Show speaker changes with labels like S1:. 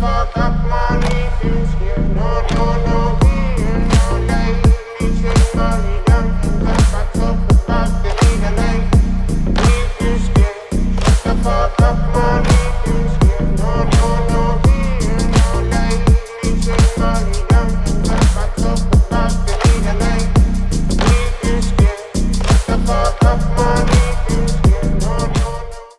S1: fuck up money, feel scared. No, no, no, being no lady, shake money down. Cause I talk about the nigga like me, feel scared. Shut the fuck up money, feel scared. No, no, no, being no lady, shake money down.